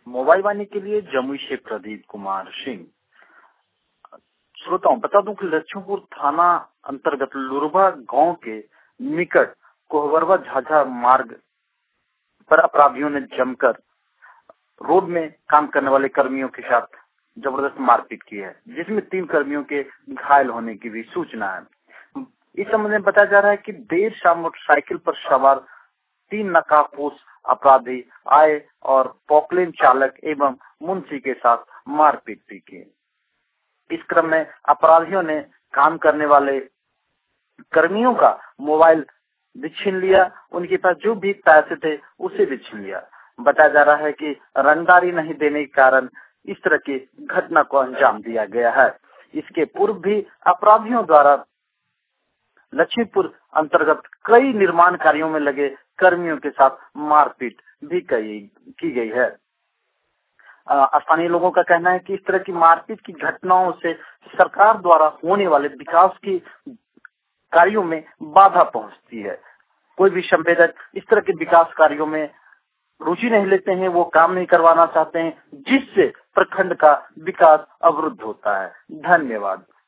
Mobile वाणी के लिए जमुई से प्रदीप कुमार सिंह। श्रोताओं, बता दूं कि लक्ष्मीपुर थाना अंतर्गत लुरबा गांव के निकट कोहबरवा झाझा मार्ग पर अपराधियों ने जमकर रोड में काम करने वाले कर्मियों के साथ जबरदस्त मारपीट की है, जिसमें 3 कर्मियों के घायल होने की भी सूचना है। इस संबंध में बताया जा रहा है कि देर शाम मोटरसाइकिल पर सवार 3 नकाबपोश अपराधी आए और पॉकलेन चालक एवं मुंशी के साथ मारपीट भी की। इस क्रम में अपराधियों ने काम करने वाले कर्मियों का मोबाइल भी छीन लिया, उनके पास जो भी पैसे थे उसे भी छीन लिया। बताया जा रहा है कि रंगदारी नहीं देने के कारण इस तरह की घटना को अंजाम दिया गया है। इसके पूर्व भी अपराधियों द्वारा लक्ष्मीपुर अंतर्गत कई निर्माण कार्यों में लगे कर्मियों के साथ मारपीट भी की गई है। स्थानीय लोगों का कहना है कि इस तरह की मारपीट की घटनाओं से सरकार द्वारा होने वाले विकास की कार्यों में बाधा पहुंचती है। कोई भी संवेदक इस तरह के विकास कार्यों में रुचि नहीं लेते हैं, वो काम नहीं करवाना चाहते हैं, जिससे प्रखंड का विकास अवरुद्ध होता है। धन्यवाद।